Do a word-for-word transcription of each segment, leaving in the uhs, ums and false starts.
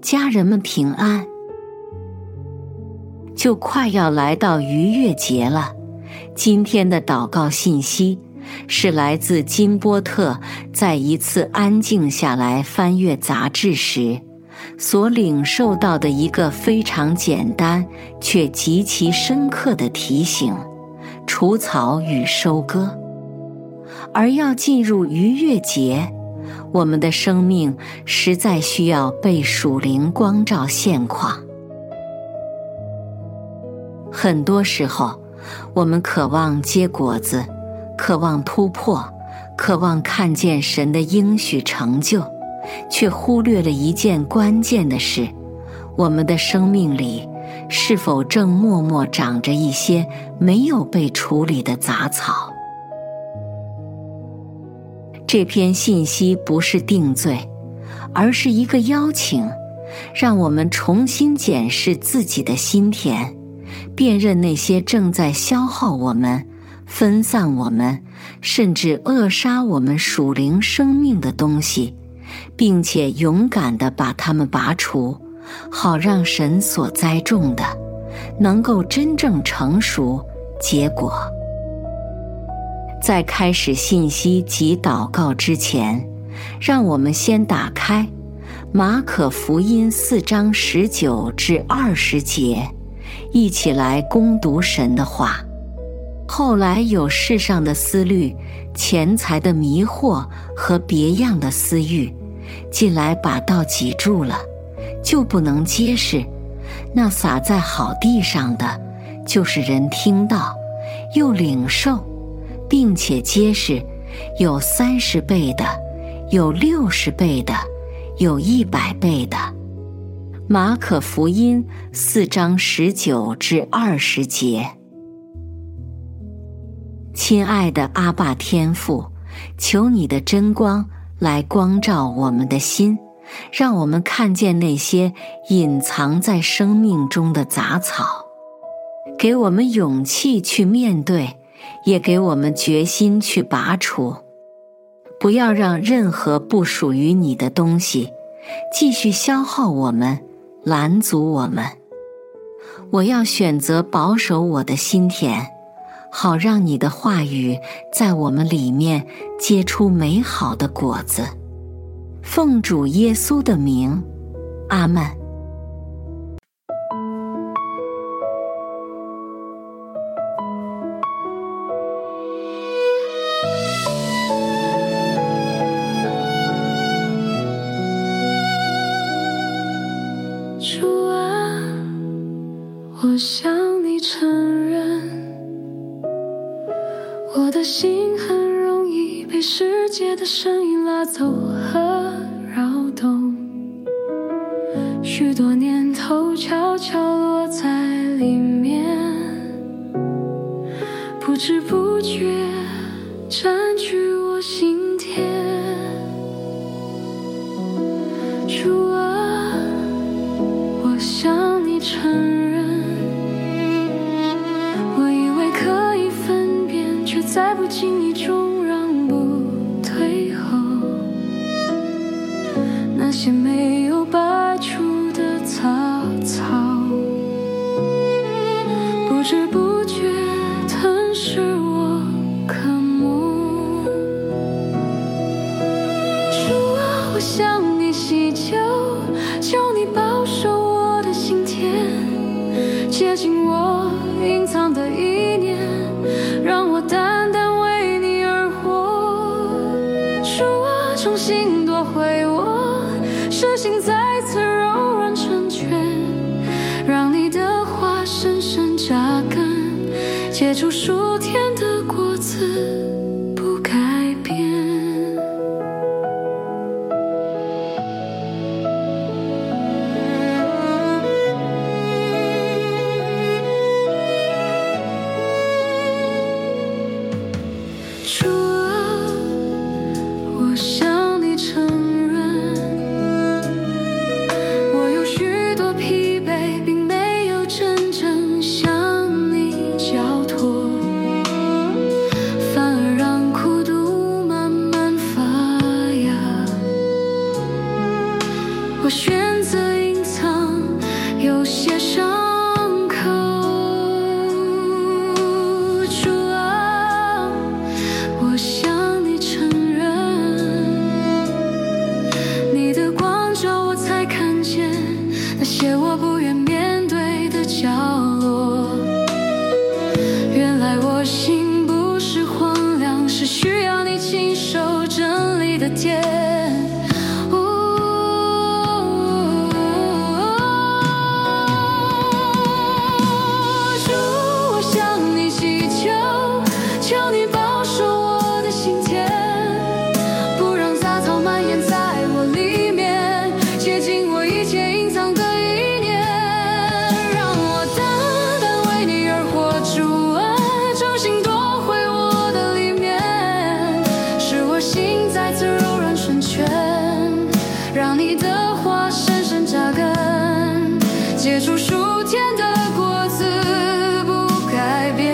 家人们平安。就快要来到逾越节了，今天的祷告信息是来自金波特在一次安静下来翻阅杂志时所领受到的一个非常简单却极其深刻的提醒：除草与收割。而要进入逾越节，我们的生命实在需要被属灵光照现况。很多时候，我们渴望结果子，渴望突破，渴望看见神的应许成就，却忽略了一件关键的事：我们的生命里是否正默默长着一些没有被处理的杂草？这篇信息不是定罪，而是一个邀请，让我们重新检视自己的心田，辨认那些正在消耗我们、分散我们，甚至扼杀我们属灵生命的东西，并且勇敢地把它们拔除，好让神所栽种的能够真正成熟结果。在开始信息及祷告之前，让我们先打开马可福音四章十九至二十节，一起来攻读神的话。后来有世上的思虑、钱财的迷惑和别样的私欲，进来把道挤住了，就不能结实。那撒在好地上的，就是人听到又领受，并且结实，有三十倍的，有六十倍的，有一百倍的。马可福音四章十九至二十节。亲爱的阿爸天父，求你的真光来光照我们的心，让我们看见那些隐藏在生命中的杂草，给我们勇气去面对，也给我们决心去拔除。不要让任何不属于你的东西继续消耗我们，拦阻我们。我要选择保守我的心田，好让你的话语在我们里面结出美好的果子。奉主耶稣的名，阿们。 主啊，我向你承认，我的心很容易被世界的声音拉走和扰动，许多念头悄悄落在里面，不知不觉占据我心田。主啊，我向你承认，我以为可以分辨，却在不经意中让步退后。那些没有拔除的杂草，不知不觉吞噬我渴慕。主啊，我向你祈求，求你保守我的心田，接近我隐藏的意念，让我单单为你而活。主啊，重新夺回我，使心再次柔软成全，让你的话深深扎根，结出属天的果子，不改变。主啊，我向你承认，我有许多疲惫，并没有真正向你交托，反而让苦毒慢慢发芽。我选择隐有些伤口。主啊，我向你承认，你的光照我才看见那些我不愿面对的角落。原来我心不是荒凉，是需要你亲手整理的田。让你的话深深扎根，结出属天的果子，不改变。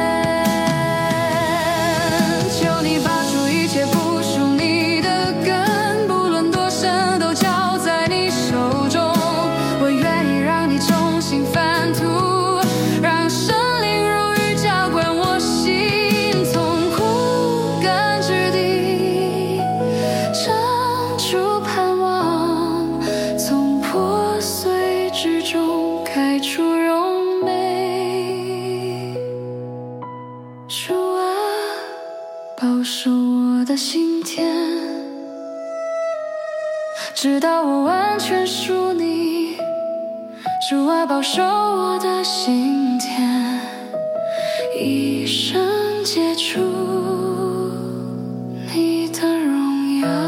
求你拔出一切不属你的根，不论多深都交在你手中。我愿意让你重新翻土，让生灵如雨浇灌我心，从枯干之地长出盼望，从破碎之中开出荣美。主啊，保守我的心田，直到我完全属你。主啊，保守我的心田，一生结出你的荣耀。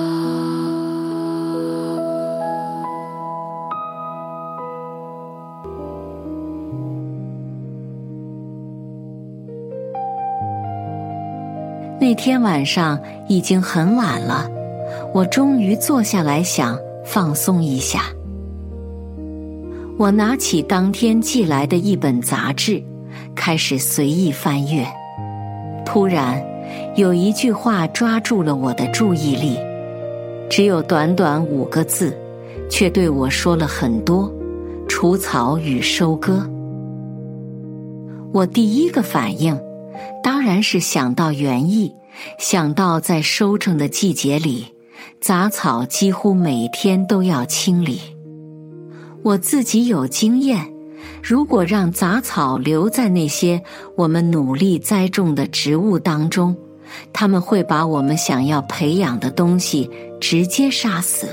那天晚上已经很晚了，我终于坐下来想放松一下。我拿起当天寄来的一本杂志，开始随意翻阅。突然，有一句话抓住了我的注意力，只有短短五个字，却对我说了很多：除草与收割。我第一个反应当然是想到园艺，想到在收成的季节里，杂草几乎每天都要清理。我自己有经验，如果让杂草留在那些我们努力栽种的植物当中，它们会把我们想要培养的东西直接杀死。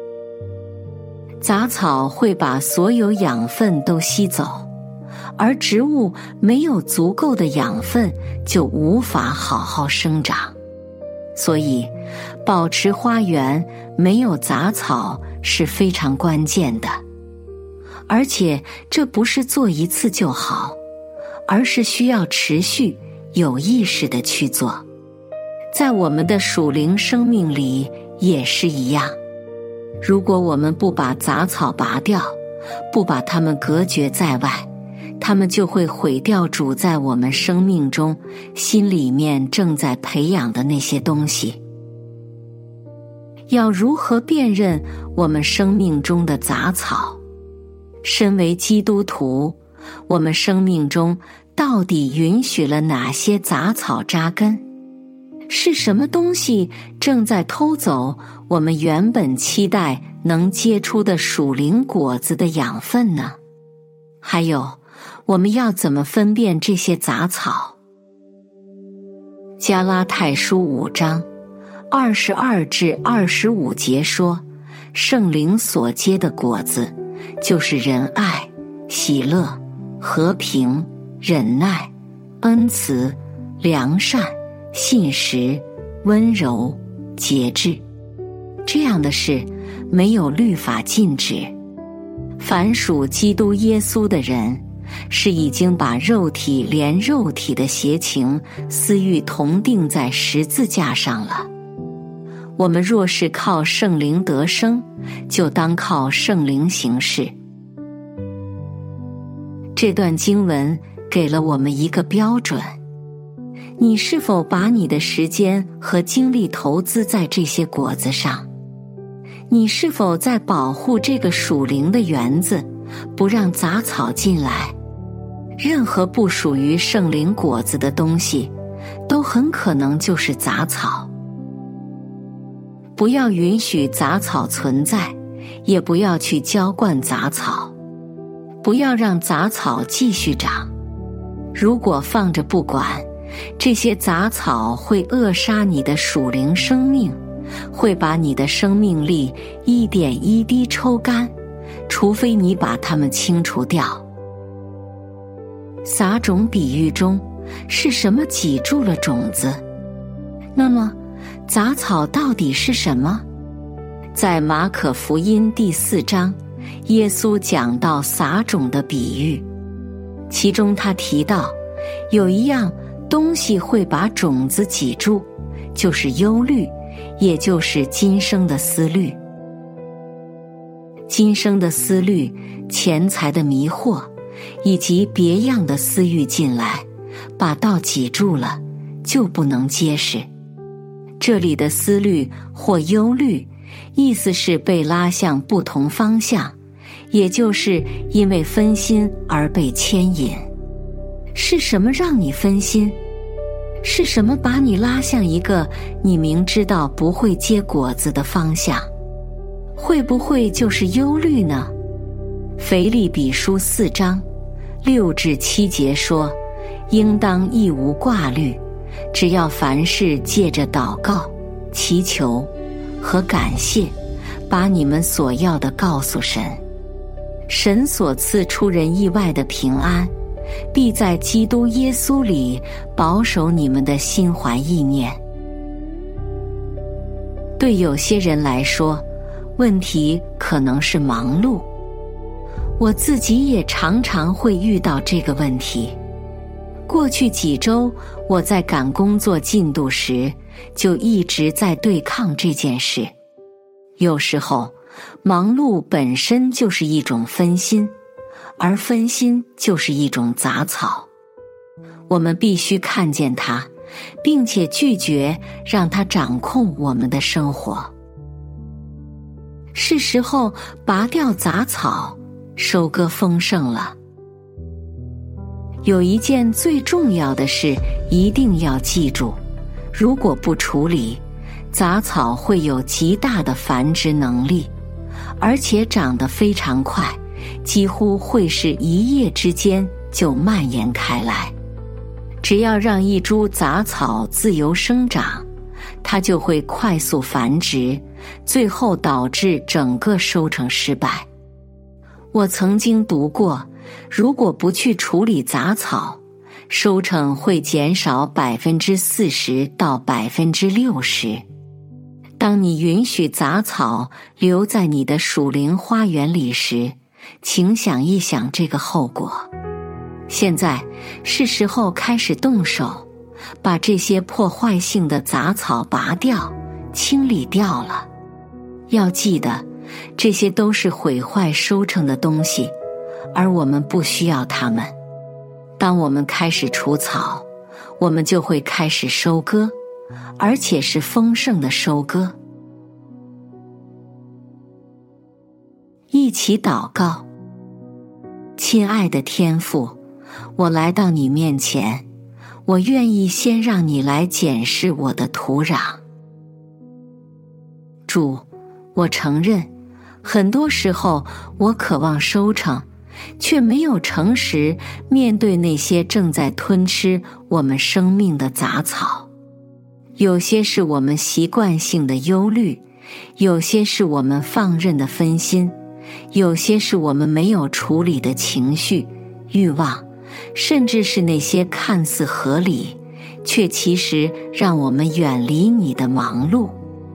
杂草会把所有养分都吸走，而植物没有足够的养分，就无法好好生长。所以，保持花园没有杂草是非常关键的。而且，这不是做一次就好，而是需要持续、有意识地去做。在我们的属灵生命里也是一样。如果我们不把杂草拔掉，不把它们隔绝在外，它们就会毁掉主在我们生命中心里面正在培养的那些东西。要如何辨认我们生命中的杂草？身为基督徒，我们生命中到底允许了哪些杂草扎根？是什么东西正在偷走我们原本期待能结出的属灵果子的养分呢？还有，我们要怎么分辨这些杂草？加拉太书五章二十二至二十五节说，圣灵所结的果子，就是仁爱、喜乐、和平、忍耐、恩慈、良善、信实、温柔、节制。这样的事没有律法禁止。凡属基督耶稣的人，是已经把肉体连肉体的邪情、私欲同定在十字架上了。我们若是靠圣灵得生，就当靠圣灵行事。这段经文给了我们一个标准：你是否把你的时间和精力投资在这些果子上？你是否在保护这个属灵的园子， 不让杂草进来。任何不属于圣灵果子的东西，都很可能就是杂草。不要允许杂草存在，也不要去浇灌杂草，不要让杂草继续长。如果放着不管，这些杂草会扼杀你的属灵生命，会把你的生命力一点一滴抽干，除非你把它们清除掉。撒种比喻中，是什么挤住了种子？那么杂草到底是什么？在马可福音第四章，耶稣讲到撒种的比喻，其中他提到有一样东西会把种子挤住，就是忧虑，也就是今生的思虑。今生的思虑、钱财的迷惑，以及别样的私欲进来，把道挤住了，就不能结实。这里的思虑或忧虑，意思是被拉向不同方向，也就是因为分心而被牵引。是什么让你分心？是什么把你拉向一个你明知道不会结果子的方向？会不会就是忧虑呢？腓立比书四章六至七节说，应当一无挂虑，只要凡事借着祷告、祈求和感谢，把你们所要的告诉神。神所赐出人意外的平安，必在基督耶稣里保守你们的心怀意念。对有些人来说，问题可能是忙碌。我自己也常常会遇到这个问题。过去几周，我在赶工作进度时，就一直在对抗这件事。有时候，忙碌本身就是一种分心，而分心就是一种杂草。我们必须看见它，并且拒绝让它掌控我们的生活。是时候拔掉杂草，收割丰盛了。有一件最重要的事一定要记住，如果不处理，杂草会有极大的繁殖能力，而且长得非常快，几乎会是一夜之间就蔓延开来。只要让一株杂草自由生长，它就会快速繁殖，最后导致整个收成失败。我曾经读过，如果不去处理杂草，收成会减少百分之四十到百分之六十。当你允许杂草留在你的属灵花园里时，请想一想这个后果。现在是时候开始动手，把这些破坏性的杂草拔掉、清理掉了。要记得，这些都是毁坏收成的东西，而我们不需要它们。当我们开始除草，我们就会开始收割，而且是丰盛的收割。一起祷告。亲爱的天父，我来到你面前，我愿意先让你来检视我的土壤。主，我承认，很多时候我渴望收成，却没有诚实面对那些正在吞吃我们生命的杂草。有些是我们习惯性的忧虑，有些是我们放任的分心，有些是我们没有处理的情绪、欲望，甚至是那些看似合理，却其实让我们远离你的忙碌。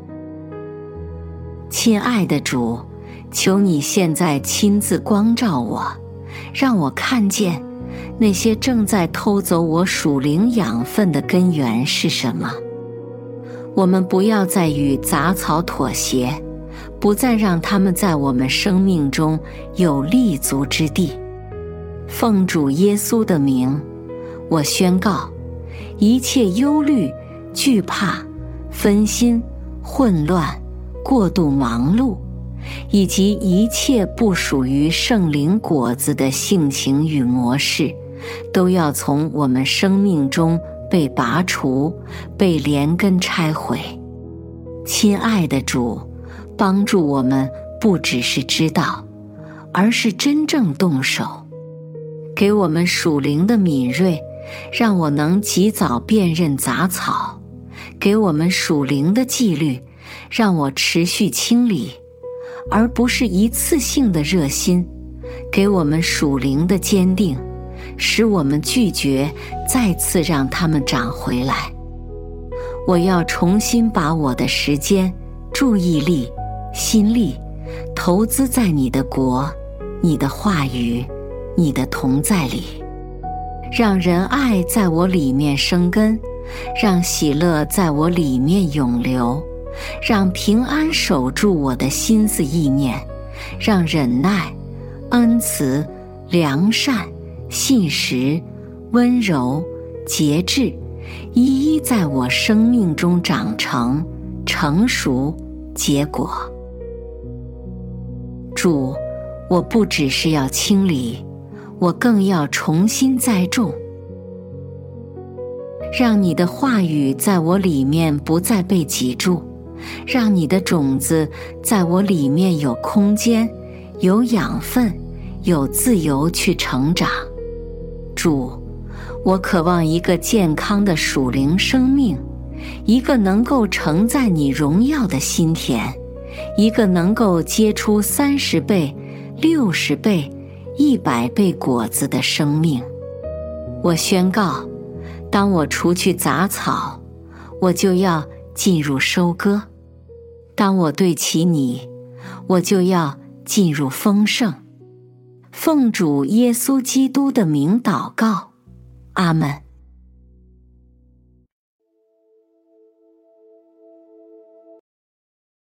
亲爱的主，求你现在亲自光照我，让我看见那些正在偷走我属灵养分的根源是什么。我们不要再与杂草妥协，不再让它们在我们生命中有立足之地。奉主耶稣的名，我宣告，一切忧虑、惧怕、分心、混乱、过度忙碌， 以及一切不属于圣灵果子的性情与模式，都要从我们生命中被拔除，被连根拆毁。亲爱的主，帮助我们不只是知道，而是真正动手。给我们属灵的敏锐，让我能及早辨认杂草；给我们属灵的纪律，让我持续清理，而不是一次性的热心；给我们属灵的坚定，使我们拒绝再次让它们长回来。我要重新把我的时间、注意力、心力投资在你的国、你的话语、你的同在里，让仁爱在我里面生根，让喜乐在我里面永留，让平安守住我的心思意念，让忍耐、恩慈、良善、信实、温柔、节制一一在我生命中长成、成熟、结果。主，我不只是要清理，我更要重新栽种，让你的话语在我里面不再被挤住，让你的种子在我里面有空间、有养分、有自由去成长。主，我渴望一个健康的属灵生命，一个能够承载你荣耀的心田，一个能够结出三十倍、六十倍、一百倍果子的生命。我宣告，当我除去杂草，我就要进入收割；当我对齐你，我就要进入丰盛。奉主耶稣基督的名祷告，阿们。